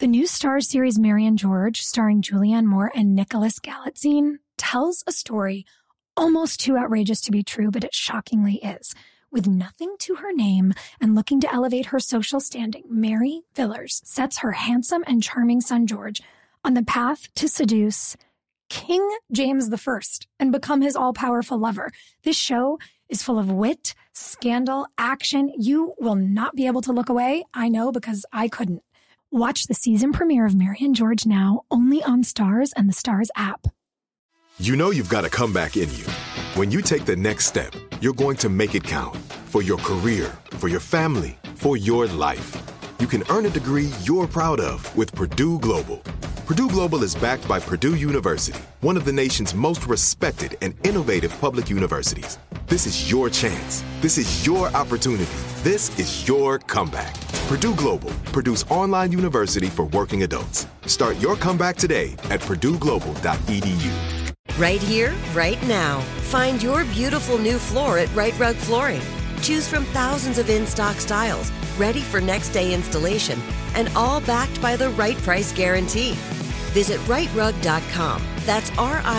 The new Starz series Mary and George, starring Julianne Moore and Nicholas Galitzine, tells a story almost too outrageous to be true, but it shockingly is. With nothing to her name and looking to elevate her social standing, Mary Villers sets her handsome and charming son George on the path to seduce King James I and become his all-powerful lover. This show is full of wit, scandal, action. You will not be able to look away. I know, because I couldn't. Watch the season premiere of Mary and George now, only on Starz and the Starz app. You know you've got a comeback in you. When you take the next step, you're going to make it count. For your career, for your family, for your life. You can earn a degree you're proud of with Purdue Global. Purdue Global is backed by Purdue University, one of the nation's most respected and innovative public universities. This is your chance. This is your opportunity. This is your comeback. Purdue Global, Purdue's online university for working adults. Start your comeback today at purdueglobal.edu. Right here, right now. Find your beautiful new floor at Rite Rug Flooring. Choose from thousands of in-stock styles, ready for next day installation, and all backed by the right price guarantee. Visit riterug.com. That's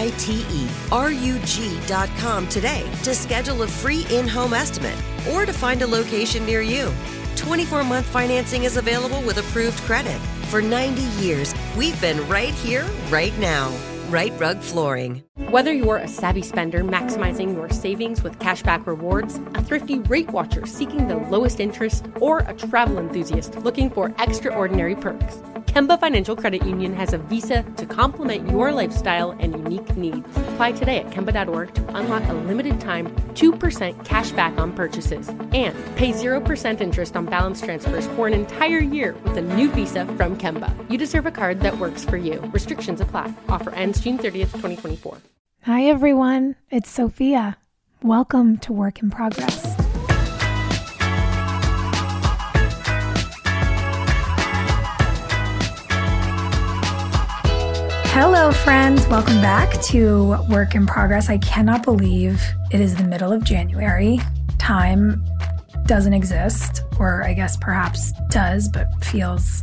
RITERUG.com today to schedule a free in-home estimate or to find a location near you. 24-month financing is available with approved credit. For 90 years, we've been right here, right now. Rite Rug Flooring. Whether you're a savvy spender maximizing your savings with cashback rewards, a thrifty rate watcher seeking the lowest interest, or a travel enthusiast looking for extraordinary perks, Kemba Financial Credit Union has a visa to complement your lifestyle and unique needs. Apply today at Kemba.org to unlock a limited time 2% cash back on purchases and pay 0% interest on balance transfers for an entire year with a new visa from Kemba. You deserve a card that works for you. Restrictions apply. Offer ends June 30th, 2024. Hi, everyone. It's Sophia. Welcome to Work in Progress. Hello, friends. Welcome back to Work in Progress. I cannot believe it is the middle of January. Time doesn't exist, or I guess perhaps does, but feels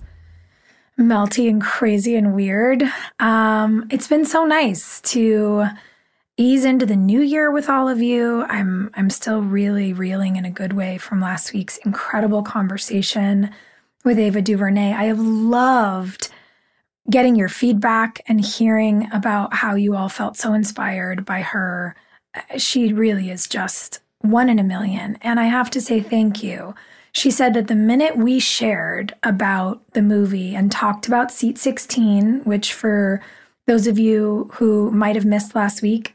melty and crazy and weird. It's been so nice to ease into the new year with all of you. I'm still really reeling in a good way from last week's incredible conversation with Ava DuVernay. I have loved getting your feedback and hearing about how you all felt so inspired by her. She really is just one in a million. And I have to say thank you. She said that the minute we shared about the movie and talked about Seat 16, which for those of you who might have missed last week,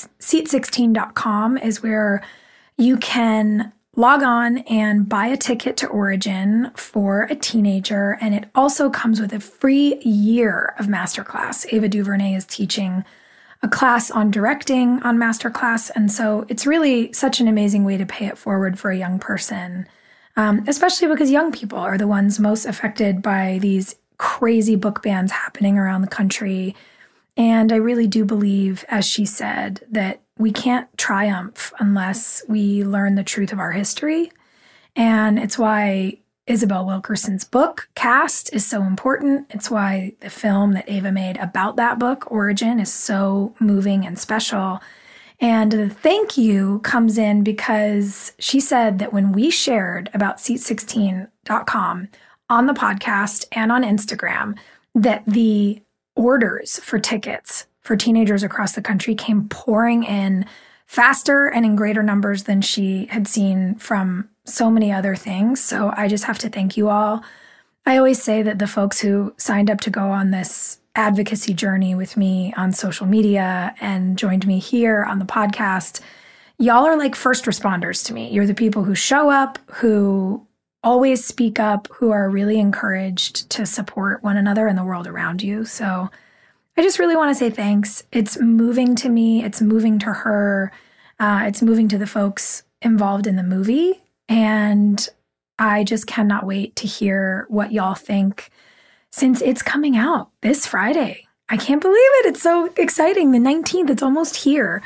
seat16.com is where you can log on and buy a ticket to Origin for a teenager. And it also comes with a free year of masterclass. Ava DuVernay is teaching a class on directing on masterclass. And so it's really such an amazing way to pay it forward for a young person. Especially because young people are the ones most affected by these crazy book bans happening around the country. And I really do believe, as she said, that we can't triumph unless we learn the truth of our history. And it's why Isabel Wilkerson's book, Cast, is so important. It's why the film that Ava made about that book, Origin, is so moving and special. And the thank you comes in because she said that when we shared about seat16.com on the podcast and on Instagram, that the orders for tickets for teenagers across the country came pouring in faster and in greater numbers than she had seen from so many other things. So I just have to thank you all. I always say that the folks who signed up to go on this advocacy journey with me on social media and joined me here on the podcast, y'all are like first responders to me. You're the people who show up, who always speak up, who are really encouraged to support one another and the world around you. So I just really want to say thanks. It's moving to me. It's moving to her. It's moving to the folks involved in the movie. And I just cannot wait to hear what y'all think since it's coming out this Friday. I can't believe it. It's so exciting. The 19th, it's almost here.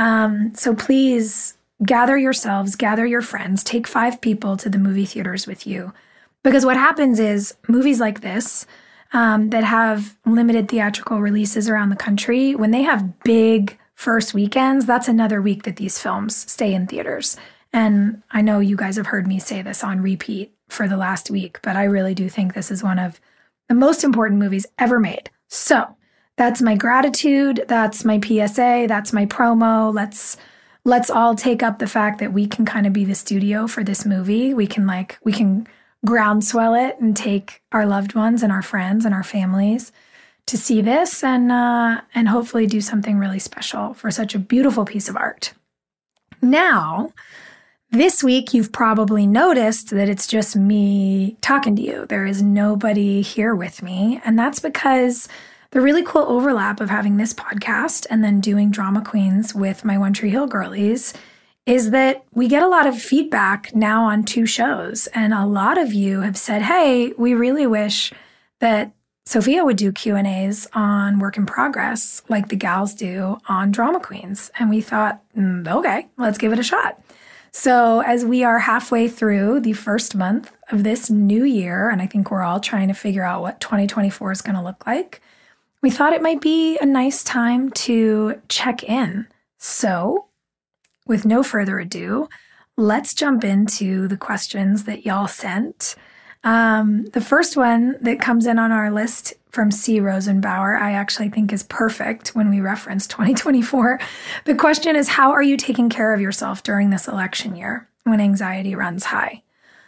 So please gather yourselves, gather your friends, take 5 people to the movie theaters with you. Because what happens is movies like this, that have limited theatrical releases around the country, when they have big first weekends, that's another week that these films stay in theaters. And I know you guys have heard me say this on repeat for the last week, but I really do think this is one of the most important movies ever made. So that's my gratitude. That's my PSA. That's my promo. Let's all take up the fact that we can kind of be the studio for this movie. We can groundswell it and take our loved ones and our friends and our families to see this and hopefully do something really special for such a beautiful piece of art. Now, this week, you've probably noticed that it's just me talking to you. There is nobody here with me. And that's because the really cool overlap of having this podcast and then doing Drama Queens with my One Tree Hill girlies is that we get a lot of feedback now on 2 shows. And a lot of you have said, hey, we really wish that Sophia would do Q&As on Work in Progress like the gals do on Drama Queens. And we thought, okay, let's give it a shot. So as we are halfway through the first month of this new year, and I think we're all trying to figure out what 2024 is going to look like, we thought it might be a nice time to check in. So with no further ado, let's jump into the questions that y'all sent. The first one that comes in on our list from C. Rosenbauer, I actually think is perfect when we reference 2024. The question is, how are you taking care of yourself during this election year when anxiety runs high?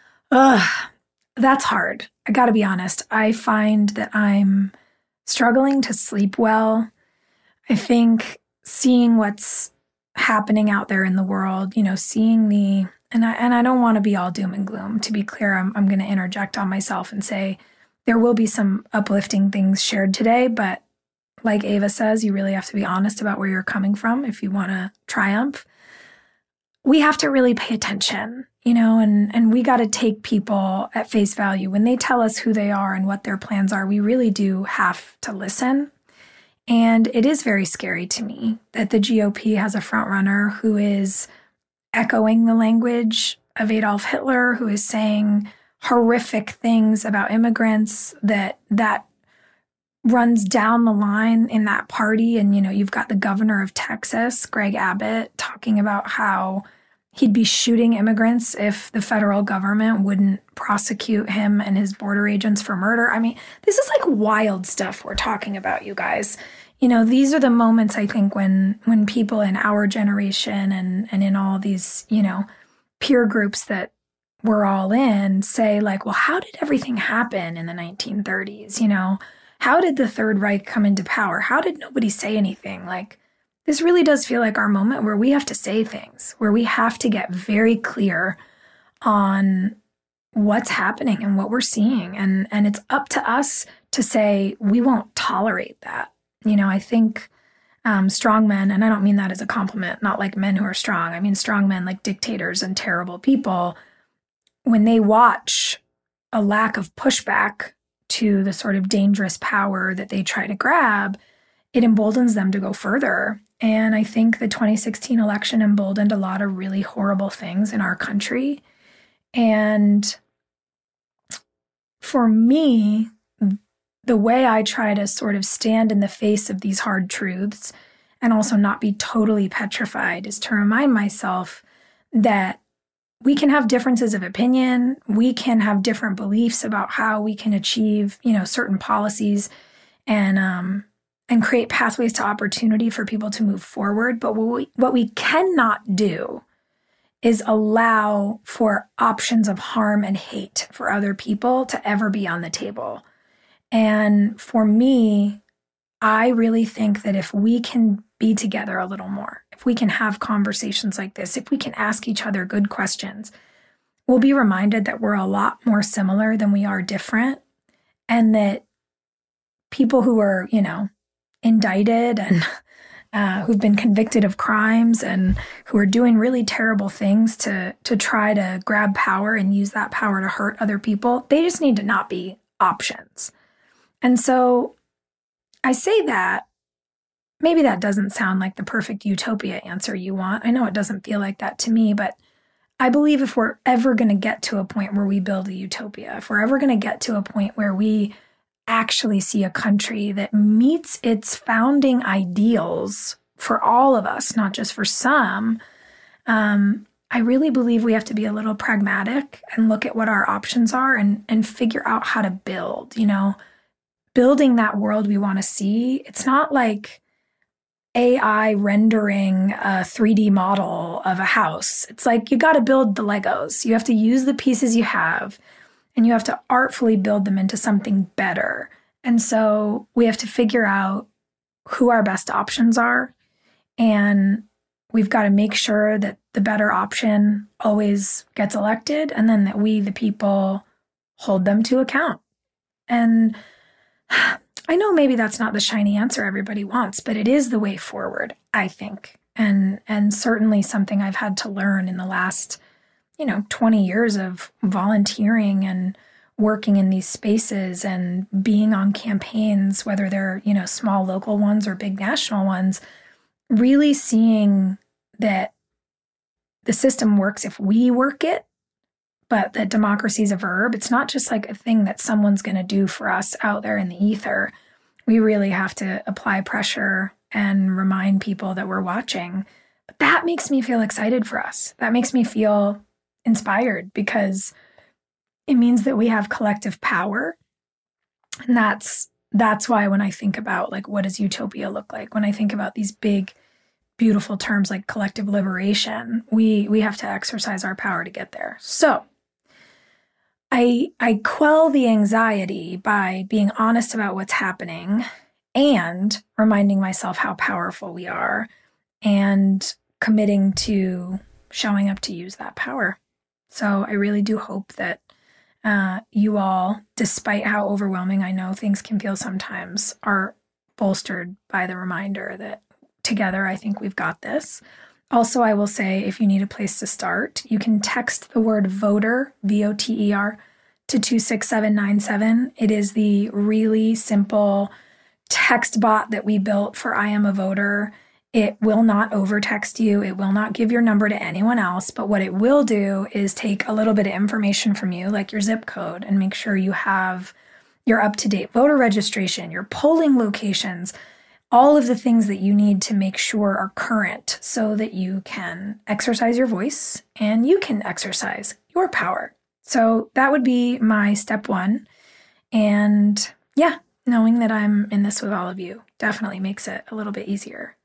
That's hard. I gotta be honest. I find that I'm struggling to sleep well. I think seeing what's happening out there in the world, seeing and I don't want to be all doom and gloom. To be clear, I'm going to interject on myself and say there will be some uplifting things shared today, but like Ava says, you really have to be honest about where you're coming from if you want to triumph. We have to really pay attention, and we got to take people at face value. When they tell us who they are and what their plans are, we really do have to listen. And it is very scary to me that the GOP has a frontrunner who is echoing the language of Adolf Hitler, who is saying horrific things about immigrants that runs down the line in that party. And, you've got the governor of Texas, Greg Abbott, talking about how he'd be shooting immigrants if the federal government wouldn't prosecute him and his border agents for murder. I mean, this is like wild stuff we're talking about, you guys. These are the moments, I think, when people in our generation and in all these, peer groups that we're all in say like, well, how did everything happen in the 1930s? How did the Third Reich come into power? How did nobody say anything? Like, this really does feel like our moment where we have to say things, where we have to get very clear on what's happening and what we're seeing. And it's up to us to say, we won't tolerate that. I think strong men, and I don't mean that as a compliment, not like men who are strong. I mean strong men like dictators and terrible people, when they watch a lack of pushback to the sort of dangerous power that they try to grab, it emboldens them to go further. And I think the 2016 election emboldened a lot of really horrible things in our country. And for me, the way I try to sort of stand in the face of these hard truths and also not be totally petrified is to remind myself that we can have differences of opinion. We can have different beliefs about how we can achieve, certain policies and create pathways to opportunity for people to move forward. But what we cannot do is allow for options of harm and hate for other people to ever be on the table. And for me, I really think that if we can be together a little more, if we can have conversations like this, if we can ask each other good questions, we'll be reminded that we're a lot more similar than we are different. And that people who are, indicted and who've been convicted of crimes and who are doing really terrible things to try to grab power and use that power to hurt other people, they just need to not be options. And so I say that, maybe that doesn't sound like the perfect utopia answer you want. I know it doesn't feel like that to me, but I believe if we're ever going to get to a point where we build a utopia, if we're ever going to get to a point where we actually see a country that meets its founding ideals for all of us, not just for some, I really believe we have to be a little pragmatic and look at what our options are and figure out how to build, building that world we want to see. It's not like AI rendering a 3D model of a house. It's like you got to build the Legos. You have to use the pieces you have, and you have to artfully build them into something better. And so we have to figure out who our best options are, and we've got to make sure that the better option always gets elected, and then that we, the people, hold them to account. And I know maybe that's not the shiny answer everybody wants, but it is the way forward, I think. And certainly something I've had to learn in the last, 20 years of volunteering and working in these spaces and being on campaigns, whether they're, small local ones or big national ones, really seeing that the system works if we work it, but that democracy is a verb. It's not just like a thing that someone's going to do for us out there in the ether. We really have to apply pressure and remind people that we're watching. But that makes me feel excited for us. That makes me feel inspired, because it means that we have collective power. And that's why when I think about like, what does utopia look like? When I think about these big, beautiful terms like collective liberation, we have to exercise our power to get there. So I quell the anxiety by being honest about what's happening and reminding myself how powerful we are and committing to showing up to use that power. So I really do hope that you all, despite how overwhelming I know things can feel sometimes, are bolstered by the reminder that together, I think we've got this. Also, I will say, if you need a place to start, you can text the word voter, VOTER, to 26797. It is the really simple text bot that we built for I Am a Voter. It will not overtext you. It will not give your number to anyone else. But what it will do is take a little bit of information from you, like your zip code, and make sure you have your up-to-date voter registration, your polling locations, all of the things that you need to make sure are current so that you can exercise your voice and you can exercise your power. So that would be my step one. And yeah, knowing that I'm in this with all of you definitely makes it a little bit easier.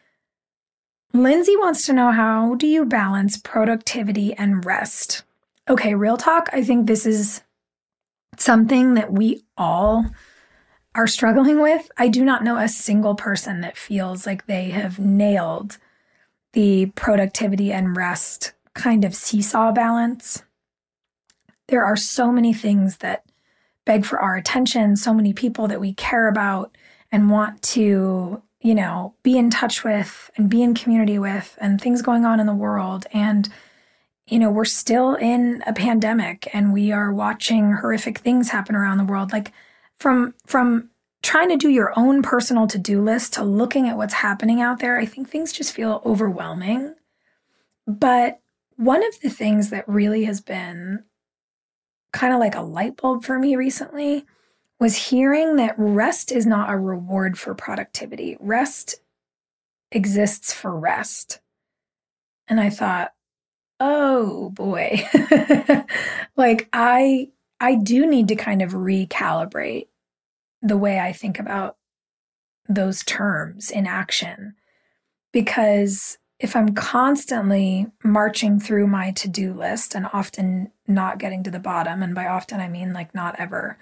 Lindsay wants to know, how do you balance productivity and rest? Okay, real talk. I think this is something that we all are struggling with. I do not know a single person that feels like they have nailed the productivity and rest kind of seesaw balance. There are so many things that beg for our attention, so many people that we care about and want to, be in touch with and be in community with, and things going on in the world. And, we're still in a pandemic and we are watching horrific things happen around the world. Like from trying to do your own personal to-do list to looking at what's happening out there, I think things just feel overwhelming. But one of the things that really has been kind of like a light bulb for me recently was hearing that rest is not a reward for productivity. Rest exists for rest. And I thought, oh boy, like I do need to kind of recalibrate the way I think about those terms in action. Because if I'm constantly marching through my to-do list and often not getting to the bottom, and by often I mean like not ever,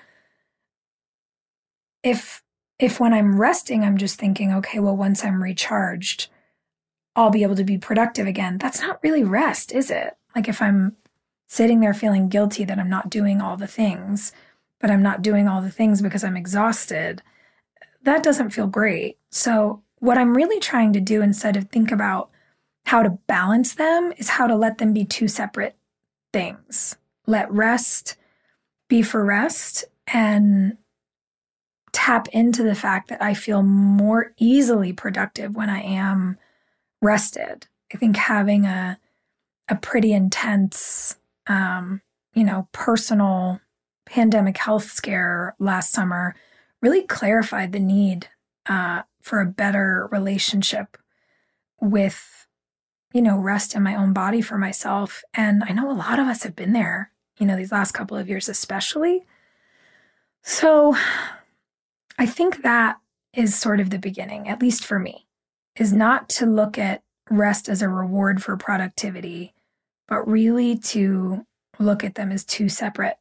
if when I'm resting, I'm just thinking, okay, well, once I'm recharged, I'll be able to be productive again. That's not really rest, is it? Like if I'm sitting there feeling guilty that I'm not doing all the things, but I'm not doing all the things because I'm exhausted, that doesn't feel great. So what I'm really trying to do, instead of think about how to balance them, is how to let them be two separate things. Let rest be for rest and tap into the fact that I feel more easily productive when I am rested. I think having a pretty intense, personal pandemic health scare last summer really clarified the need for a better relationship with, rest in my own body for myself. And I know a lot of us have been there, these last couple of years especially. So I think that is sort of the beginning, at least for me, is not to look at rest as a reward for productivity, but really to look at them as two separate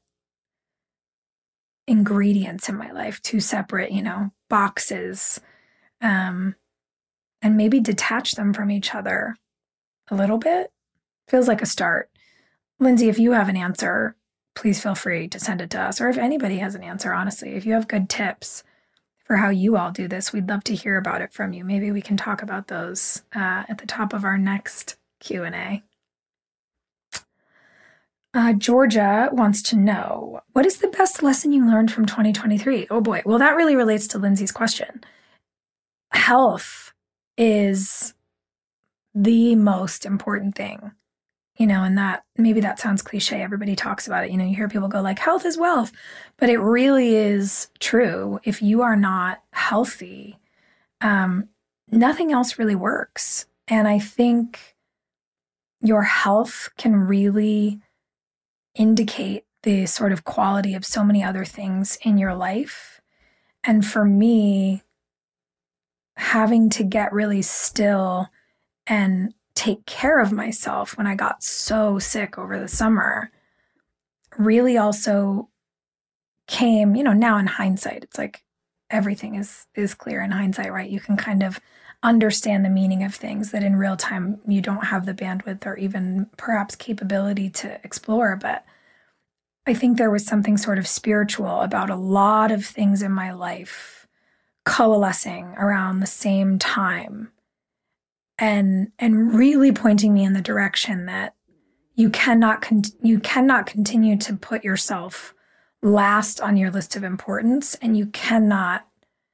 ingredients in my life, two separate, boxes, and maybe detach them from each other a little bit. Feels like a start. Lindsay, if you have an answer, please feel free to send it to us. Or if anybody has an answer, honestly, if you have good tips for how you all do this, we'd love to hear about it from you. Maybe we can talk about those at the top of our next Q&A. Georgia wants to know, what is the best lesson you learned from 2023? Oh boy. Well, that really relates to Lindsay's question. Health is the most important thing, and that maybe that sounds cliche. Everybody talks about it. You hear people go like, health is wealth, but it really is true. If you are not healthy, nothing else really works. And I think your health can really indicate the sort of quality of so many other things in your life. And for me, having to get really still and take care of myself when I got so sick over the summer really also came, now in hindsight, it's like everything is clear in hindsight, right? You can kind of understand the meaning of things that in real time you don't have the bandwidth or even perhaps capability to explore. But I think there was something sort of spiritual about a lot of things in my life coalescing around the same time and really pointing me in the direction that you cannot continue to put yourself last on your list of importance, and you cannot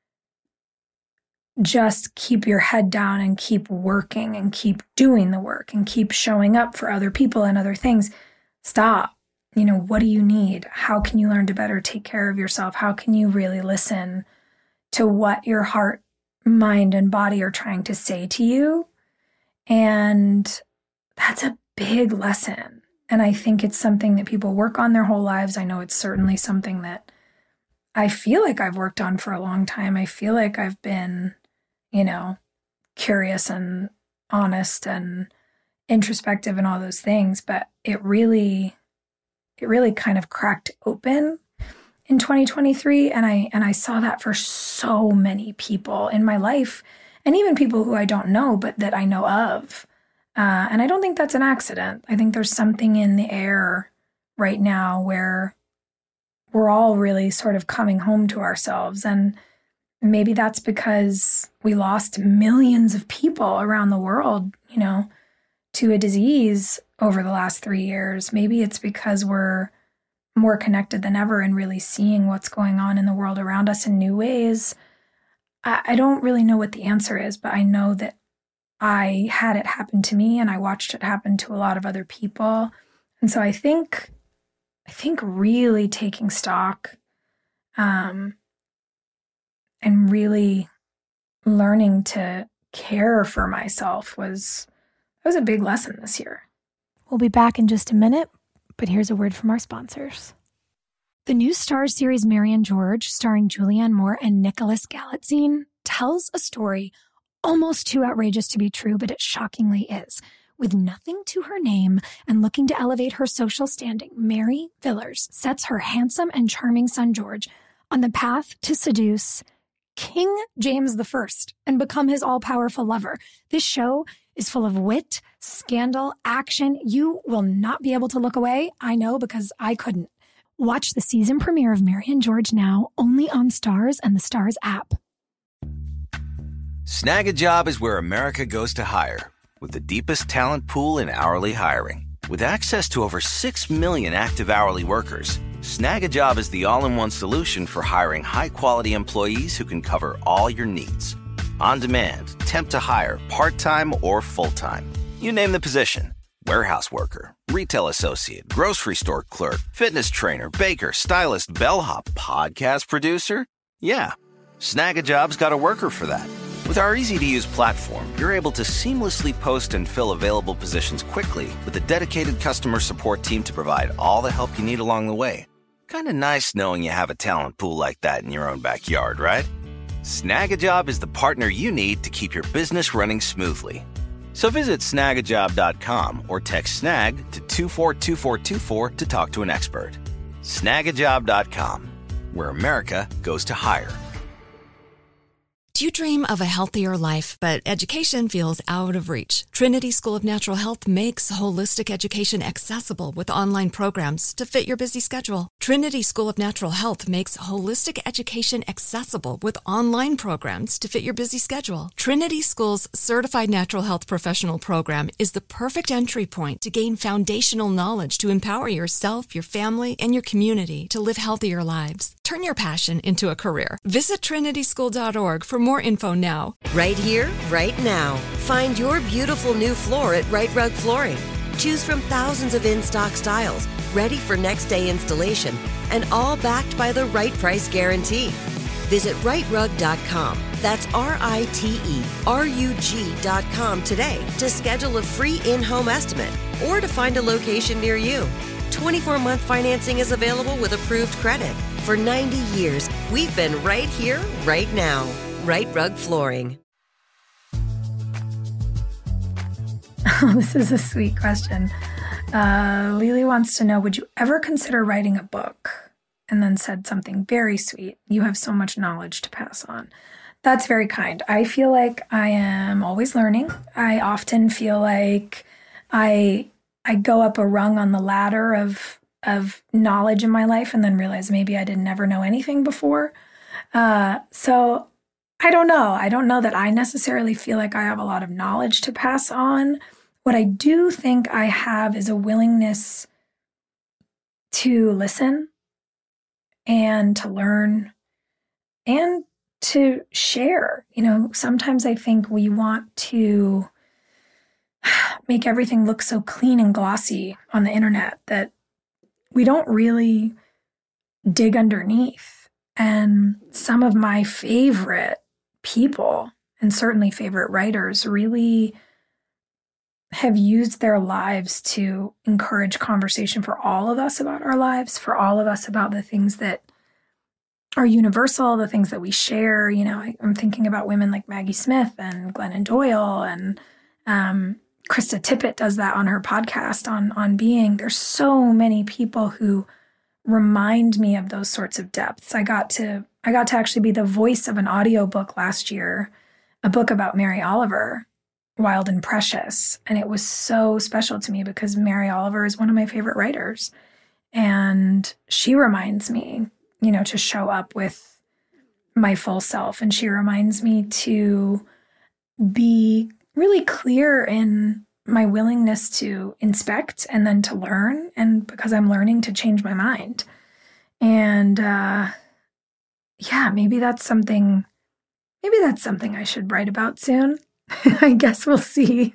just keep your head down and keep working and keep doing the work and keep showing up for other people and other things. Stop. What do you need? How can you learn to better take care of yourself? How can you really listen to what your heart, mind, and body are trying to say to you? And that's a big lesson. And I think it's something that people work on their whole lives. I know it's certainly something that I feel like I've worked on for a long time. I feel like I've been, curious and honest and introspective and all those things. But it really kind of cracked open in 2023. And I saw that for so many people in my life, and even people who I don't know, but that I know of. And I don't think that's an accident. I think there's something in the air right now where we're all really sort of coming home to ourselves. And maybe that's because we lost millions of people around the world, to a disease over the last 3 years. Maybe it's because we're more connected than ever and really seeing what's going on in the world around us in new ways. I don't really know what the answer is, but I know that I had it happen to me and I watched it happen to a lot of other people. And so I think really taking stock and really learning to care for myself was a big lesson this year. We'll be back in just a minute, but here's a word from our sponsors. The new Starz series Mary and George, starring Julianne Moore and Nicholas Galitzine, tells a story almost too outrageous to be true, but it shockingly is. With nothing to her name and looking to elevate her social standing, Mary Villers sets her handsome and charming son George on the path to seduce King James I and become his all-powerful lover. This show is full of wit, scandal, action. You will not be able to look away. I know, because I couldn't. Watch the season premiere of Mary and George now, only on Starz and the Starz app. Snag a Job is where America goes to hire, with the deepest talent pool in hourly hiring. With access to over 6 million active hourly workers, Snag a Job is the all-in-one solution for hiring high-quality employees who can cover all your needs. On demand, temp to hire, part-time or full-time. You name the position. Warehouse worker, retail associate, grocery store clerk, fitness trainer, baker, stylist, bellhop, podcast producer. Yeah, Snagajob's got a worker for that. With our easy-to-use platform, you're able to seamlessly post and fill available positions quickly with a dedicated customer support team to provide all the help you need along the way. Kind of nice knowing you have a talent pool like that in your own backyard, right? Snagajob is the partner you need to keep your business running smoothly. So visit snagajob.com or text snag to 242424 to talk to an expert. Snagajob.com, where America goes to hire. Do you dream of a healthier life, but education feels out of reach? Trinity School of Natural Health makes holistic education accessible with online programs to fit your busy schedule. Trinity School of Natural Health makes holistic education accessible with online programs to fit your busy schedule. Trinity School's Certified Natural Health Professional Program is the perfect entry point to gain foundational knowledge to empower yourself, your family, and your community to live healthier lives. Turn your passion into a career. Visit trinityschool.org for more info now. Right here, right now. Find your beautiful new floor at Right Rug Flooring. Choose from thousands of in-stock styles, ready for next day installation, and all backed by the right price guarantee. Visit rightrug.com. That's RITERUG.com today to schedule a free in-home estimate or to find a location near you. 24-month financing is available with approved credit. For 90 years, we've been right here, right now. Right Rug Flooring. Oh, this is a sweet question. Lily wants to know, would you ever consider writing a book? And then said something very sweet. You have so much knowledge to pass on. That's very kind. I feel like I am always learning. I often feel like I go up a rung on the ladder of knowledge in my life and then realize maybe I didn't ever know anything before. So I don't know. I don't know that I necessarily feel like I have a lot of knowledge to pass on. What I do think I have is a willingness to listen and to learn and to share. You know, sometimes I think we want to make everything look so clean and glossy on the internet that we don't really dig underneath. And some of my favorite people, and certainly favorite writers, really have used their lives to encourage conversation for all of us about our lives, for all of us about the things that are universal, the things that we share. You know, I'm thinking about women like Maggie Smith and Glennon Doyle, and Krista Tippett does that on her podcast on Being. There's so many people who remind me of those sorts of depths. I got to actually be the voice of an audiobook last year, a book about Mary Oliver, Wild and Precious. And it was so special to me because Mary Oliver is one of my favorite writers. And she reminds me, you know, to show up with my full self. And she reminds me to be really clear in my willingness to inspect and then to learn. And because I'm learning, to change my mind. And yeah, maybe that's something I should write about soon. I guess we'll see.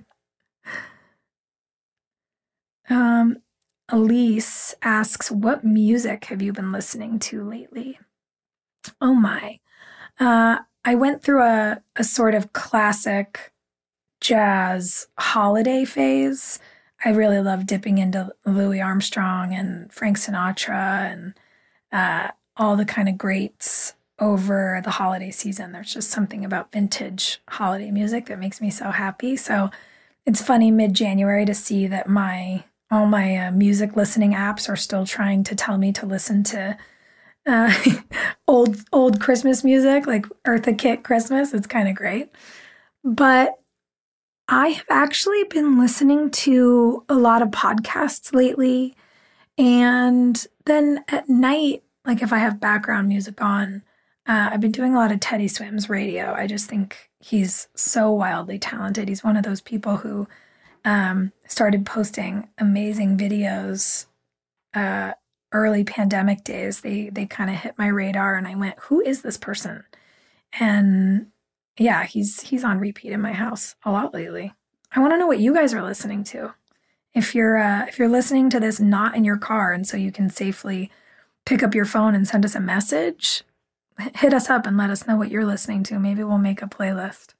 Elise asks, what music have you been listening to lately? Oh my. I went through a sort of classic jazz holiday phase. I really love dipping into Louis Armstrong and Frank Sinatra and all the kind of greats over the holiday season. There's just something about vintage holiday music that makes me so happy. So it's funny mid-January to see that all my music listening apps are still trying to tell me to listen to old Christmas music, like Eartha Kitt Christmas. It's kind of great. But I have actually been listening to a lot of podcasts lately. And then at night, like if I have background music on, I've been doing a lot of Teddy Swims radio. I just think he's so wildly talented. He's one of those people who started posting amazing videos early pandemic days. They kind of hit my radar and I went, who is this person? And yeah, he's on repeat in my house a lot lately. I want to know what you guys are listening to. If you're listening to this not in your car and so you can safely pick up your phone and send us a message, hit us up and let us know what you're listening to. Maybe we'll make a playlist.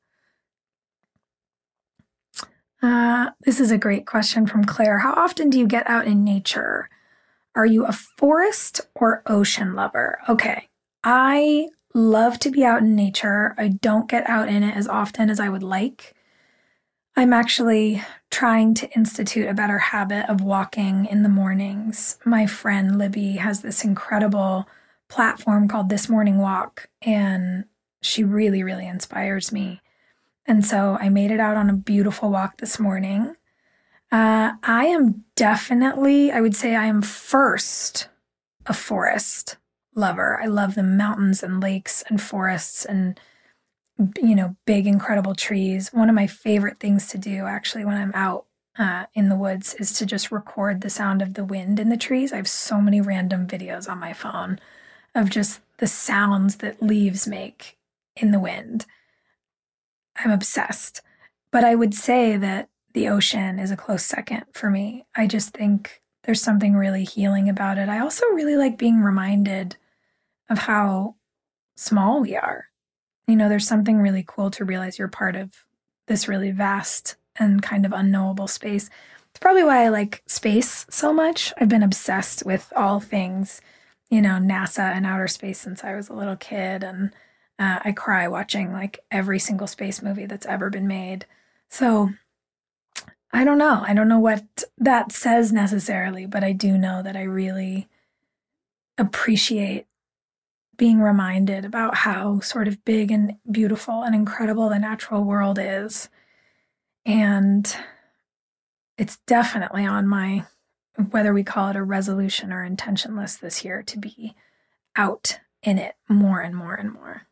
This is a great question from Claire. How often do you get out in nature? Are you a forest or ocean lover? Okay, I love to be out in nature. I don't get out in it as often as I would like. I'm actually trying to institute a better habit of walking in the mornings. My friend Libby has this incredible platform called This Morning Walk, and she really, really inspires me. And so I made it out on a beautiful walk this morning. I am definitely, I would say I am first a forest lover. I love the mountains and lakes and forests and, big, incredible trees. One of my favorite things to do actually when I'm out in the woods is to just record the sound of the wind in the trees. I have so many random videos on my phone of just the sounds that leaves make in the wind. I'm obsessed. But I would say that the ocean is a close second for me. I just think there's something really healing about it. I also really like being reminded of how small we are. There's something really cool to realize you're part of this really vast and kind of unknowable space. It's probably why I like space so much. I've been obsessed with all things, NASA and outer space since I was a little kid. And I cry watching like every single space movie that's ever been made. So I don't know. I don't know what that says necessarily, but I do know that I really appreciate being reminded about how sort of big and beautiful and incredible the natural world is. And it's definitely on my, whether we call it a resolution or intention list this year, to be out in it more and more and more.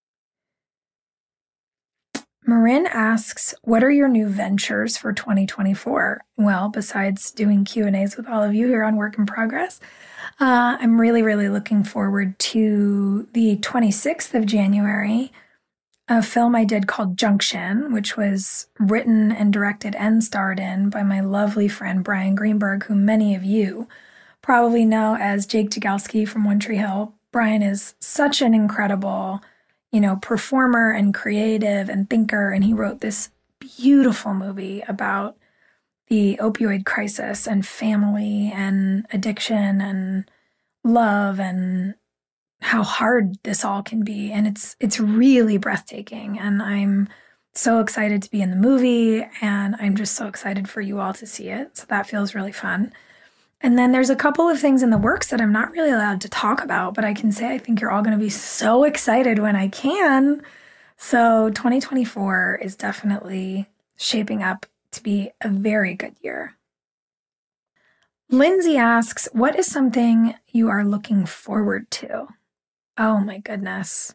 Marin asks, what are your new ventures for 2024? Well, besides doing Q&As with all of you here on Work in Progress, I'm really, really looking forward to the 26th of January, a film I did called Junction, which was written and directed and starred in by my lovely friend Brian Greenberg, who many of you probably know as Jake Jagalski from One Tree Hill. Brian is such an incredible performer and creative and thinker. And he wrote this beautiful movie about the opioid crisis and family and addiction and love and how hard this all can be. And it's really breathtaking. And I'm so excited to be in the movie, and I'm just so excited for you all to see it. So that feels really fun. And then there's a couple of things in the works that I'm not really allowed to talk about, but I can say I think you're all going to be so excited when I can. So 2024 is definitely shaping up to be a very good year. Lindsay asks, what is something you are looking forward to? Oh my goodness.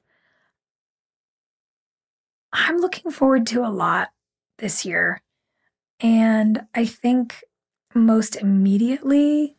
I'm looking forward to a lot this year. And I think most immediately,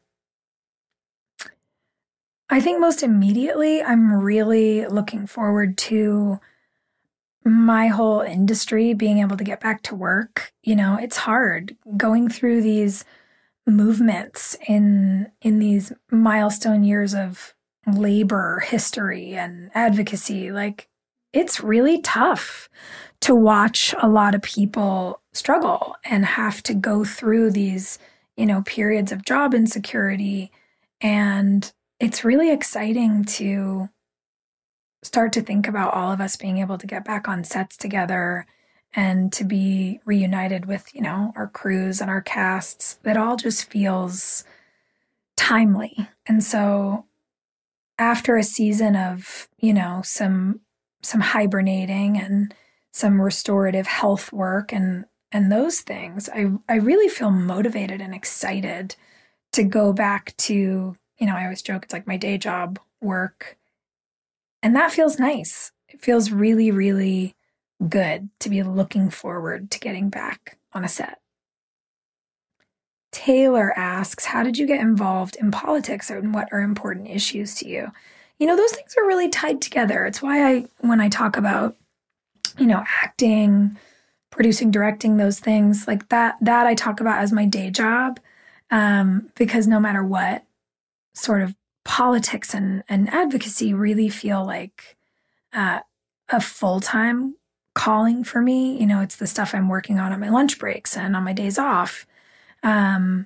I'm really looking forward to my whole industry being able to get back to work. It's hard going through these movements in these milestone years of labor history and advocacy. Like, it's really tough to watch a lot of people struggle and have to go through these periods of job insecurity. And it's really exciting to start to think about all of us being able to get back on sets together and to be reunited with, our crews and our casts. That all just feels timely. And so after a season of, some hibernating and some restorative health work and those things, I really feel motivated and excited to go back to, I always joke, it's like my day job work. And that feels nice. It feels really, really good to be looking forward to getting back on a set. Taylor asks, how did you get involved in politics and what are important issues to you? Those things are really tied together. It's why when I talk about, acting, producing, directing, those things like that I talk about as my day job, because no matter what sort of politics and advocacy really feel like a full-time calling for me. You know, it's the stuff I'm working on my lunch breaks and on my days off. I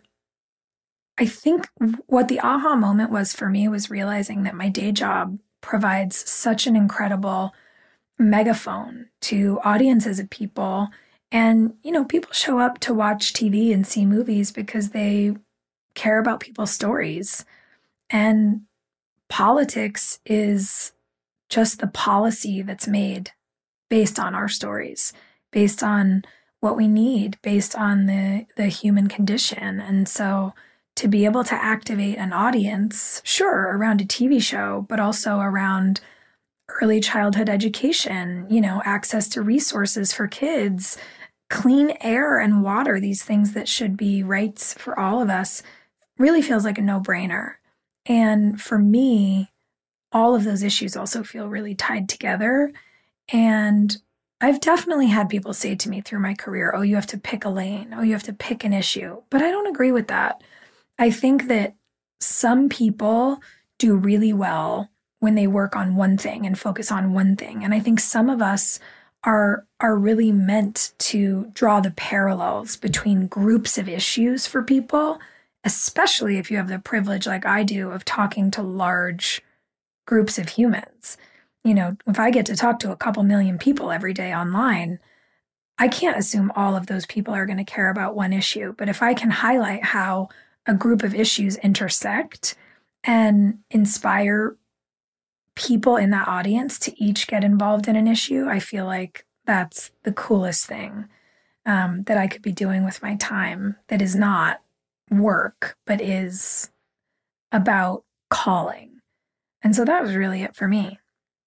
think what the aha moment was for me was realizing that my day job provides such an incredible megaphone to audiences of people. And, you know, people show up to watch TV and see movies because they care about people's stories. And politics is just the policy that's made based on our stories, based on what we need, based on the human condition. And so to be able to activate an audience, sure, around a TV show, but also around early childhood education, you know, access to resources for kids, clean air and water, these things that should be rights for all of us, really feels like a no-brainer. And for me, all of those issues also feel really tied together. And I've definitely had people say to me through my career, oh, you have to pick a lane. Oh, you have to pick an issue. But I don't agree with that. I think that some people do really well when they work on one thing and focus on one thing. And I think some of us are really meant to draw the parallels between groups of issues for people, especially if you have the privilege like I do of talking to large groups of humans. You know, if I get to talk to a couple million people every day online, I can't assume all of those people are going to care about one issue. But if I can highlight how a group of issues intersect and inspire people in that audience to each get involved in an issue, I feel like that's the coolest thing that I could be doing with my time that is not work, but is about calling. And so that was really it for me.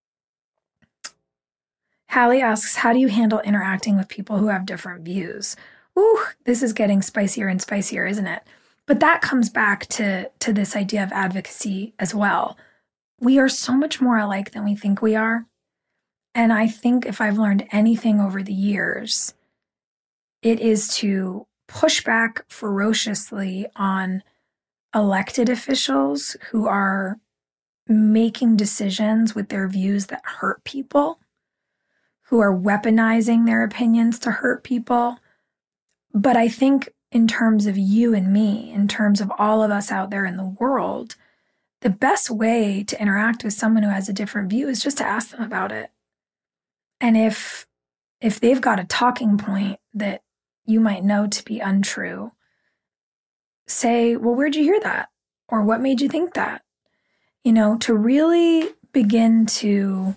Hallie asks, how do you handle interacting with people who have different views? Ooh, this is getting spicier and spicier, isn't it? But that comes back to this idea of advocacy as well. We are so much more alike than we think we are. And I think if I've learned anything over the years, it is to push back ferociously on elected officials who are making decisions with their views that hurt people, who are weaponizing their opinions to hurt people. But I think in terms of you and me, in terms of all of us out there in the world, the best way to interact with someone who has a different view is just to ask them about it. And if they've got a talking point that you might know to be untrue, say, well, where'd you hear that? Or what made you think that? You know, to really begin to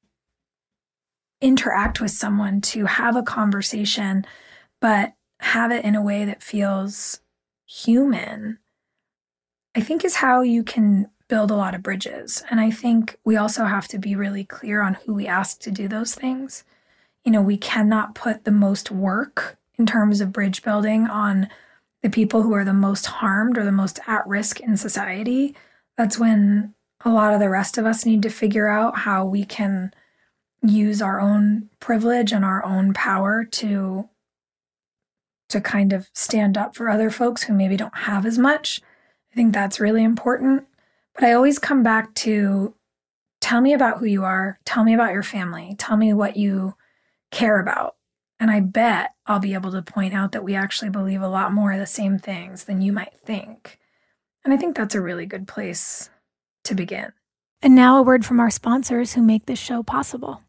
interact with someone, to have a conversation, but have it in a way that feels human, I think is how you can build a lot of bridges. And I think we also have to be really clear on who we ask to do those things. You know, we cannot put the most work in terms of bridge building on the people who are the most harmed or the most at risk in society. That's when a lot of the rest of us need to figure out how we can use our own privilege and our own power to kind of stand up for other folks who maybe don't have as much. I think that's really important. But I always come back to, tell me about who you are. Tell me about your family. Tell me what you care about. And I bet I'll be able to point out that we actually believe a lot more of the same things than you might think. And I think that's a really good place to begin. And now a word from our sponsors who make this show possible.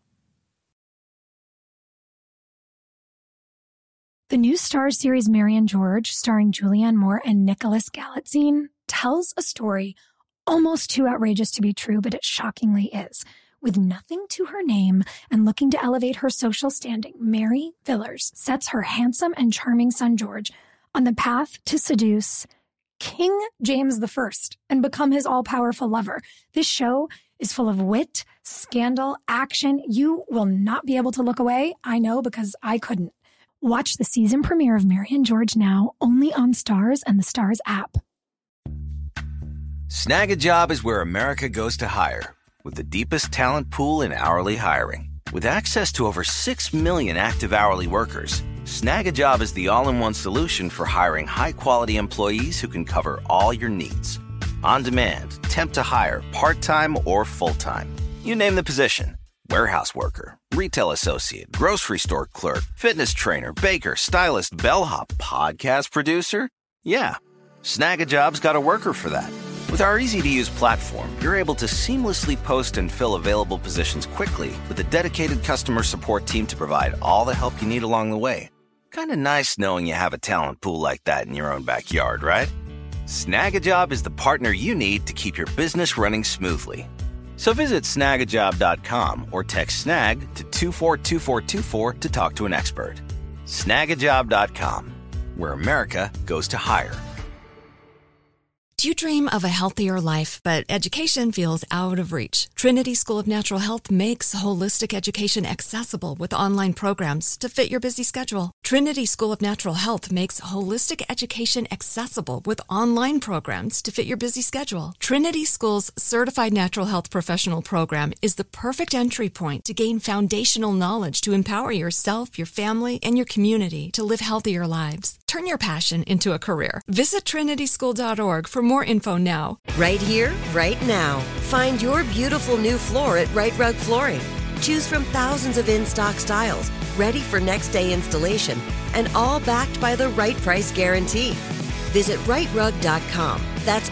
The new Starz series Mary and George, starring Julianne Moore and Nicholas Galitzine, tells a story almost too outrageous to be true, but it shockingly is. With nothing to her name and looking to elevate her social standing, Mary Villers sets her handsome and charming son George on the path to seduce King James I and become his all-powerful lover. This show is full of wit, scandal, action. You will not be able to look away. I know, because I couldn't. Watch the season premiere of Mary and George now, only on Starz and the Starz app. Snag a Job is where America goes to hire, with the deepest talent pool in hourly hiring. With access to over 6 million active hourly workers, Snag a Job is the all-in-one solution for hiring high-quality employees who can cover all your needs. On demand, temp to hire, part-time or full-time. You name the position. Warehouse worker, retail associate, grocery store clerk, fitness trainer, baker, stylist, bellhop, podcast producer. Yeah, Snag-a-Job's got a worker for that. With our easy-to-use platform, you're able to seamlessly post and fill available positions quickly with a dedicated customer support team to provide all the help you need along the way. Kind of nice knowing you have a talent pool like that in your own backyard, right? Snag-a-Job is the partner you need to keep your business running smoothly. So visit snagajob.com or text snag to 242424 to talk to an expert. Snagajob.com, where America goes to hire. Do you dream of a healthier life, but education feels out of reach? Trinity School of Natural Health makes holistic education accessible with online programs to fit your busy schedule. Trinity School of Natural Health makes holistic education accessible with online programs to fit your busy schedule. Trinity School's Certified Natural Health Professional Program is the perfect entry point to gain foundational knowledge to empower yourself, your family, and your community to live healthier lives. Turn your passion into a career. Visit trinityschool.org for more info now. Right here, right now. Find your beautiful new floor at Right Rug Flooring. Choose from thousands of in-stock styles, ready for next day installation, and all backed by the right price guarantee. Visit rightrug.com. That's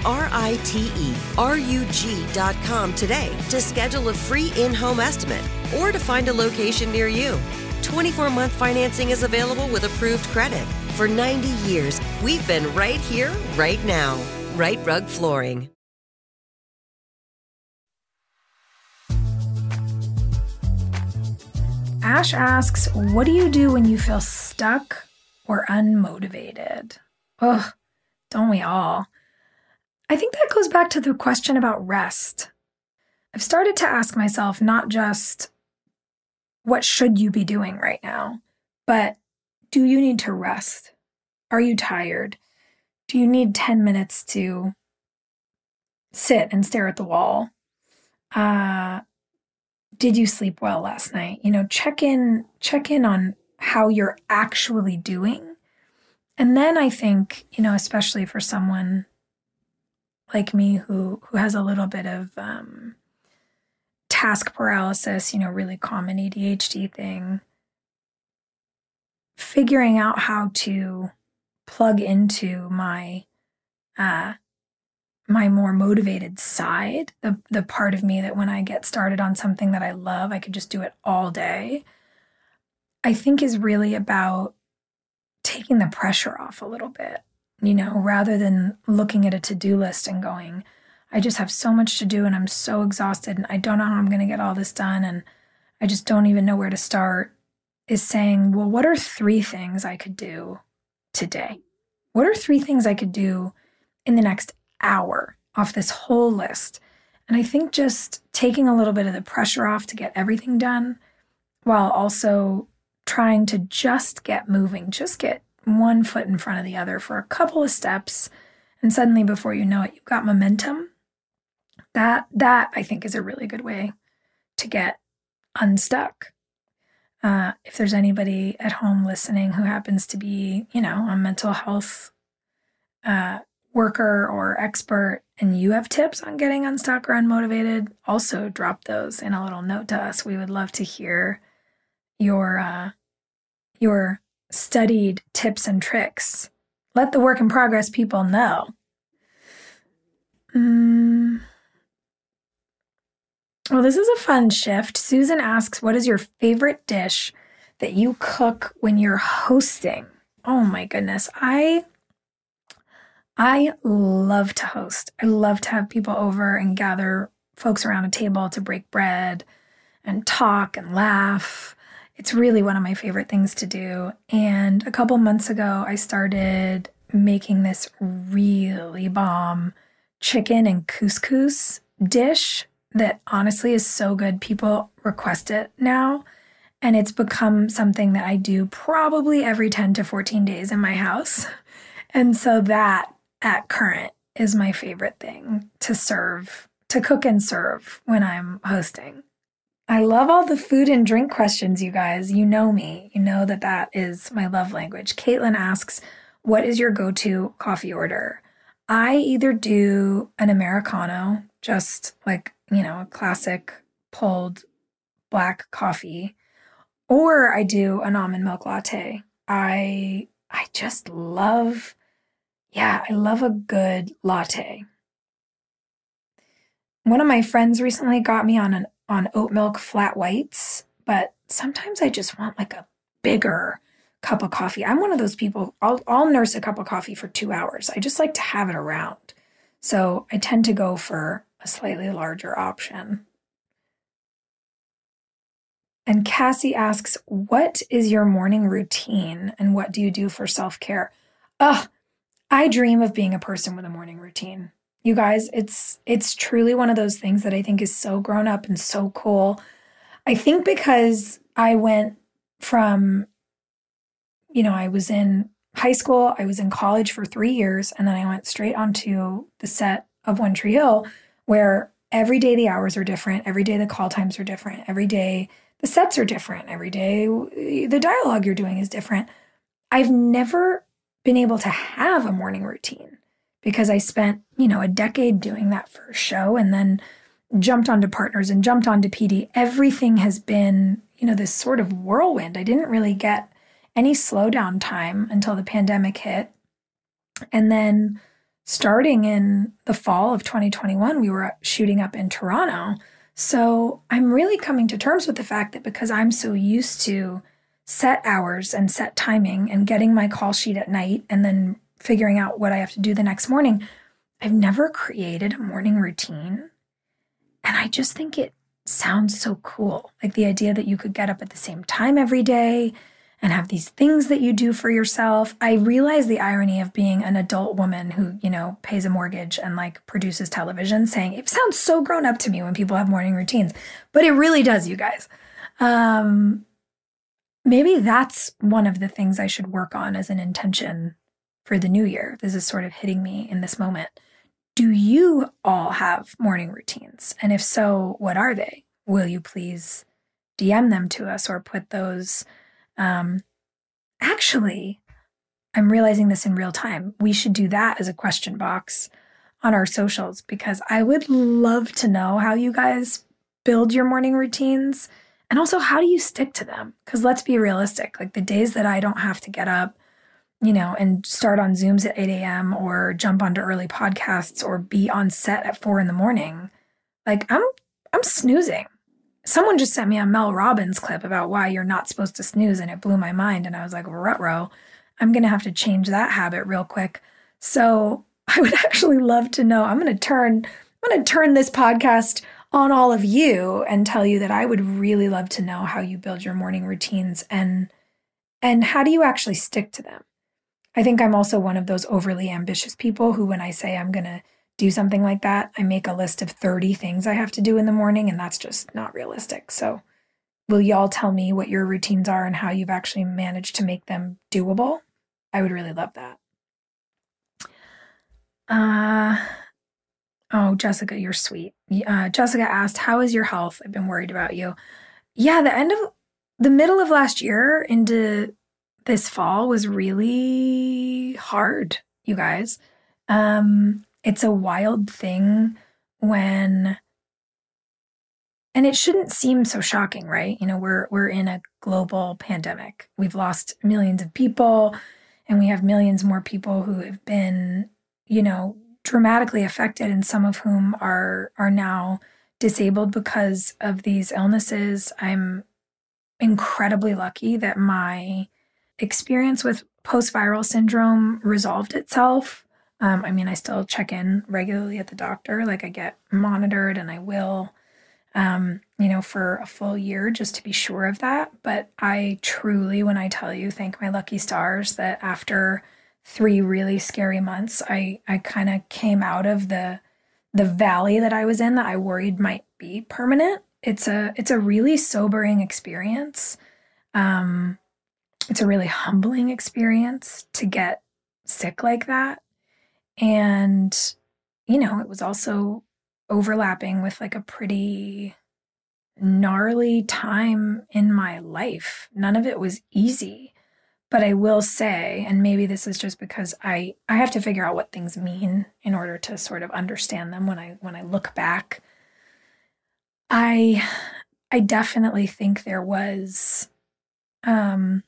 RITERUG.com today to schedule a free in-home estimate or to find a location near you. 24-month financing is available with approved credit. For 90 years, we've been right here, right now. Right Rug Flooring. Ash asks, what do you do when you feel stuck or unmotivated? Ugh, don't we all? I think that goes back to the question about rest. I've started to ask myself not just, what should you be doing right now, but do you need to rest? Are you tired? Do you need 10 minutes to sit and stare at the wall? Did you sleep well last night? Check in on how you're actually doing. And then I think, especially for someone like me who has a little bit of task paralysis, really common ADHD thing, figuring out how to plug into my more motivated side, the part of me that when I get started on something that I love, I could just do it all day, I think is really about taking the pressure off a little bit, rather than looking at a to-do list and going, I just have so much to do and I'm so exhausted and I don't know how I'm going to get all this done and I just don't even know where to start, is saying, well, what are 3 things I could do today? What are 3 things I could do in the next hour off this whole list? And I think just taking a little bit of the pressure off to get everything done while also trying to just get moving, just get one foot in front of the other for a couple of steps. And suddenly before you know it, you've got momentum. That I think is a really good way to get unstuck. If there's anybody at home listening who happens to be, a mental health worker or expert, and you have tips on getting unstuck or unmotivated, also drop those in a little note to us. We would love to hear your studied tips and tricks. Let the work in progress people know. Well, this is a fun shift. Susan asks, what is your favorite dish that you cook when you're hosting? Oh my goodness. I love to host. I love to have people over and gather folks around a table to break bread and talk and laugh. It's really one of my favorite things to do. And a couple months ago, I started making this really bomb chicken and couscous dish that honestly is so good. People request it now. And it's become something that I do probably every 10 to 14 days in my house. And so that at current is my favorite thing to serve, to cook and serve when I'm hosting. I love all the food and drink questions, you guys. You know me. You know that is my love language. Caitlin asks, what is your go-to coffee order? I either do an Americano, just like, a classic pulled black coffee, or I do an almond milk latte. I just love, I love a good latte. One of my friends recently got me on oat milk flat whites, but sometimes I just want like a bigger cup of coffee. I'm one of those people, I'll nurse a cup of coffee for 2 hours. I just like to have it around. So I tend to go for a slightly larger option. And Cassie asks, what is your morning routine and what do you do for self-care? I dream of being a person with a morning routine. You guys, it's truly one of those things that I think is so grown up and so cool. I think because I went from, I was in high school, I was in college for 3 years, and then I went straight onto the set of One Tree Hill, where every day the hours are different, every day the call times are different, every day the sets are different, every day the dialogue you're doing is different. I've never been able to have a morning routine because I spent, a decade doing that for a show and then jumped onto Partners and jumped onto PD. Everything has been, this sort of whirlwind. I didn't really get any slowdown time until the pandemic hit. And then starting in the fall of 2021, we were shooting up in Toronto. So I'm really coming to terms with the fact that because I'm so used to set hours and set timing and getting my call sheet at night and then figuring out what I have to do the next morning, I've never created a morning routine. And I just think it sounds so cool. Like the idea that you could get up at the same time every day and have these things that you do for yourself. I realize the irony of being an adult woman who, pays a mortgage and like produces television, saying it sounds so grown up to me when people have morning routines, but it really does, you guys. Maybe that's one of the things I should work on as an intention for the new year. This is sort of hitting me in this moment. Do you all have morning routines? And if so, what are they? Will you please DM them to us or put those? Actually, I'm realizing this in real time. We should do that as a question box on our socials because I would love to know how you guys build your morning routines and also how do you stick to them? Because let's be realistic, like the days that I don't have to get up, and start on Zooms at 8 a.m. or jump onto early podcasts or be on set at 4 a.m, like I'm snoozing. Someone just sent me a Mel Robbins clip about why you're not supposed to snooze, and it blew my mind. And I was like, ruh-roh, I'm going to have to change that habit real quick. So I would actually love to know. I'm going to turn this podcast on all of you and tell you that I would really love to know how you build your morning routines and how do you actually stick to them. I think I'm also one of those overly ambitious people who, when I say I'm going to do something like that, I make a list of 30 things I have to do in the morning, and that's just not realistic. So will y'all tell me what your routines are and how you've actually managed to make them doable? I would really love that. Oh, Jessica, you're sweet. Jessica asked, how is your health? I've been worried about you. Yeah, the middle of last year into this fall was really hard, you guys. It's a wild thing and it shouldn't seem so shocking, right? We're in a global pandemic. We've lost millions of people and we have millions more people who have been, dramatically affected and some of whom are now disabled because of these illnesses. I'm incredibly lucky that my experience with post-viral syndrome resolved itself. I still check in regularly at the doctor, like I get monitored and I will, for a full year just to be sure of that. But I truly, when I tell you, thank my lucky stars that after 3 really scary months, I kind of came out of the valley that I was in that I worried might be permanent. It's a really sobering experience. It's a really humbling experience to get sick like that. And, it was also overlapping with like a pretty gnarly time in my life. None of it was easy, But I will say, and maybe this is just because I have to figure out what things mean in order to sort of understand them when I look back. I definitely think there was a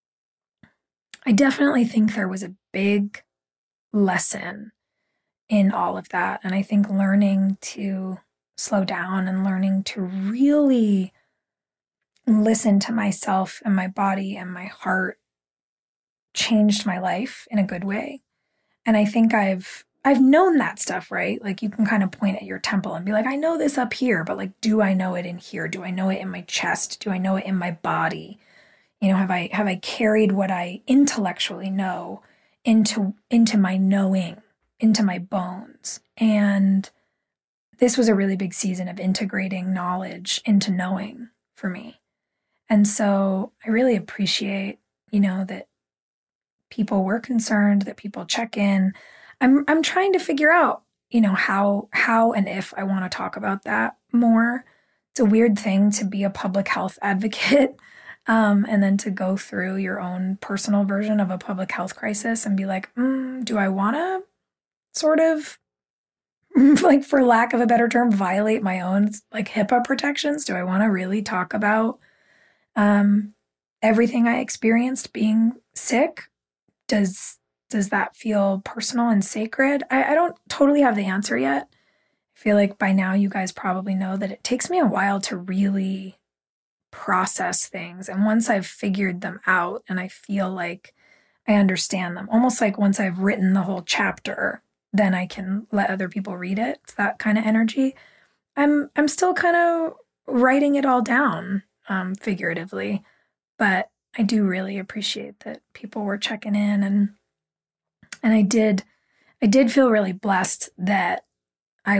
big lesson in all of that. And I think learning to slow down and learning to really listen to myself and my body and my heart changed my life in a good way. And I think I've known that stuff, right? Like you can kind of point at your temple and be like, I know this up here, but like, do I know it in here? Do I know it in my chest? Do I know it in my body? You know, have I carried what I intellectually know into my knowing, into my bones? And this was a really big season of integrating knowledge into knowing for me. And so I really appreciate, you know, that people were concerned, that people check in. I'm trying to figure out, you know, how and if I want to talk about that more. It's a weird thing to be a public health advocate and then to go through your own personal version of a public health crisis and be like, do I want to sort of, like, for lack of a better term, violate my own like HIPAA protections? Do I want to really talk about everything I experienced being sick? Does that feel personal and sacred? I don't totally have the answer yet. I feel like by now you guys probably know that it takes me a while to really process things. And once I've figured them out and I feel like I understand them, almost like once I've written the whole chapter, then I can let other people read it. It's that kind of energy. I'm still kind of writing it all down, figuratively, but I do really appreciate that people were checking in, and I did feel really blessed that I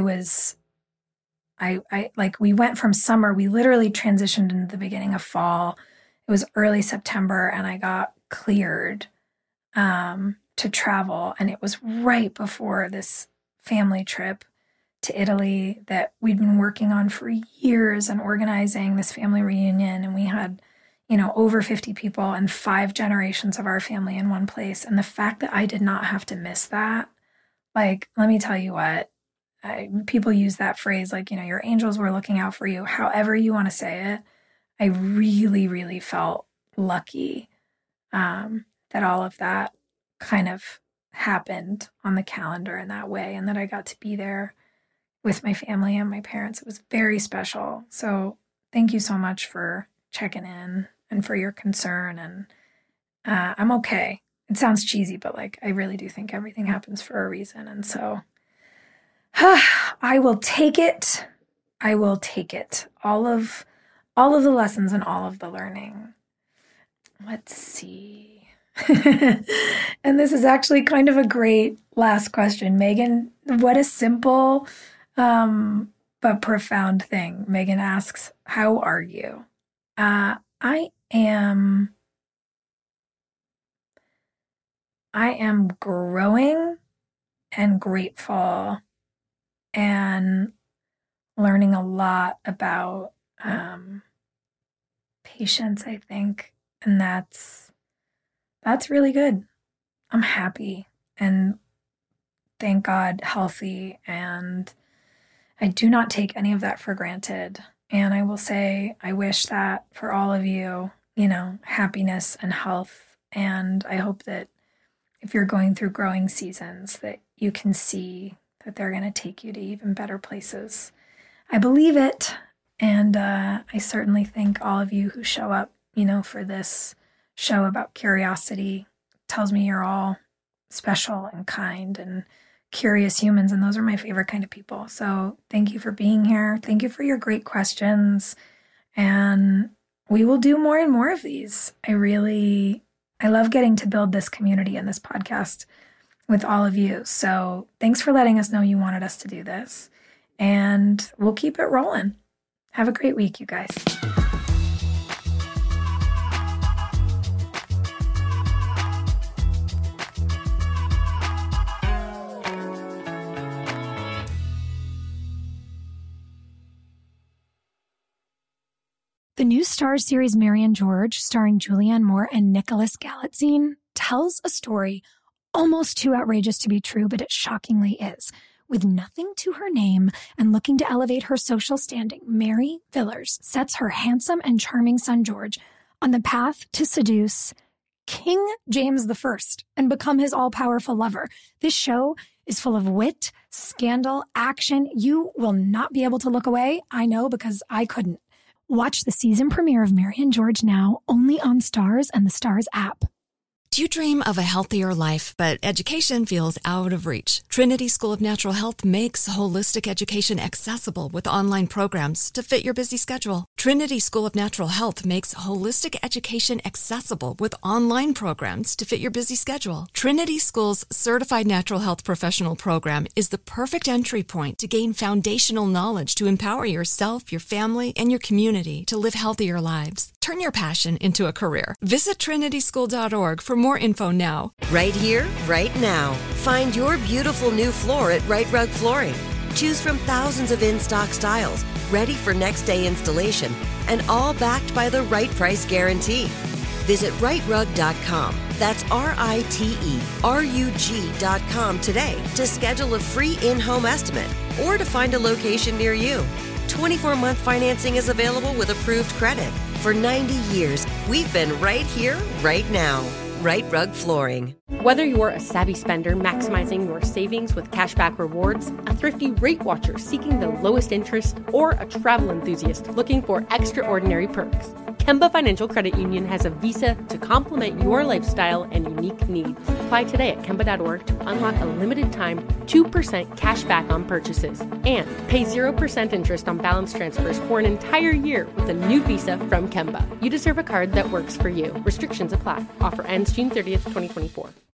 like, we went from summer, we literally transitioned into the beginning of fall. It was early September and I got cleared to travel. And it was right before this family trip to Italy that we'd been working on for years and organizing this family reunion. And we had, you know, over 50 people and 5 generations of our family in one place. And the fact that I did not have to miss that, like, let me tell you what, people use that phrase, like, you know, your angels were looking out for you, however you want to say it. I really, really felt lucky that all of that kind of happened on the calendar in that way, and that I got to be there with my family and my parents. It was very special. So thank you so much for checking in and for your concern. And I'm okay. It sounds cheesy, but like, I really do think everything happens for a reason. And so I will take it. I will take it. All of the lessons and all of the learning. Let's see. And this is actually kind of a great last question. Megan, what a simple but profound thing. Megan asks, how are you? I am growing and grateful and learning a lot about patience, I think. And that's really good. I'm happy and, thank God, healthy. And I do not take any of that for granted. And I will say, I wish that for all of you, you know, happiness and health. And I hope that if you're going through growing seasons, that you can see that they're going to take you to even better places. I believe it. And I certainly thank all of you who show up, you know, for this show about curiosity. It tells me you're all special and kind and curious humans, and those are my favorite kind of people. So thank you for being here. Thank you for your great questions. And we will do more and more of these. I love getting to build this community and this podcast with all of you. So thanks for letting us know you wanted us to do this. And we'll keep it rolling. Have a great week, you guys. The The new Starz series Mary and George, starring Julianne Moore and Nicholas Galitzine, tells a story almost too outrageous to be true, but it shockingly is. With nothing to her name and looking to elevate her social standing, Mary Villers sets her handsome and charming son George on the path to seduce King James I and become his all-powerful lover. This show is full of wit, scandal, action. You will not be able to look away. I know, because I couldn't. Watch the season premiere of Mary and George now, only on Starz and the Starz app. Do you dream of a healthier life, but education feels out of reach? Trinity School of Natural Health makes holistic education accessible with online programs to fit your busy schedule. Trinity School of Natural Health makes holistic education accessible with online programs to fit your busy schedule. Trinity School's Certified Natural Health Professional Program is the perfect entry point to gain foundational knowledge to empower yourself, your family, and your community to live healthier lives. Turn your passion into a career. Visit trinityschool.org for more info now. Right here, right now. Find your beautiful new floor at Right Rug Flooring. Choose from thousands of in-stock styles, ready for next day installation, and all backed by the right price guarantee. Visit rightrug.com. That's RITERUG.com today to schedule a free in-home estimate or to find a location near you. 24-month financing is available with approved credit. For 90 years, we've been right here, right now. Right Rug Flooring. Whether you're a savvy spender maximizing your savings with cashback rewards, a thrifty rate watcher seeking the lowest interest, or a travel enthusiast looking for extraordinary perks, Kemba Financial Credit Union has a visa to complement your lifestyle and unique needs. Apply today at Kemba.org to unlock a limited time 2% cash back on purchases and pay 0% interest on balance transfers for an entire year with a new visa from Kemba. You deserve a card that works for you. Restrictions apply. Offer ends June 30th, 2024.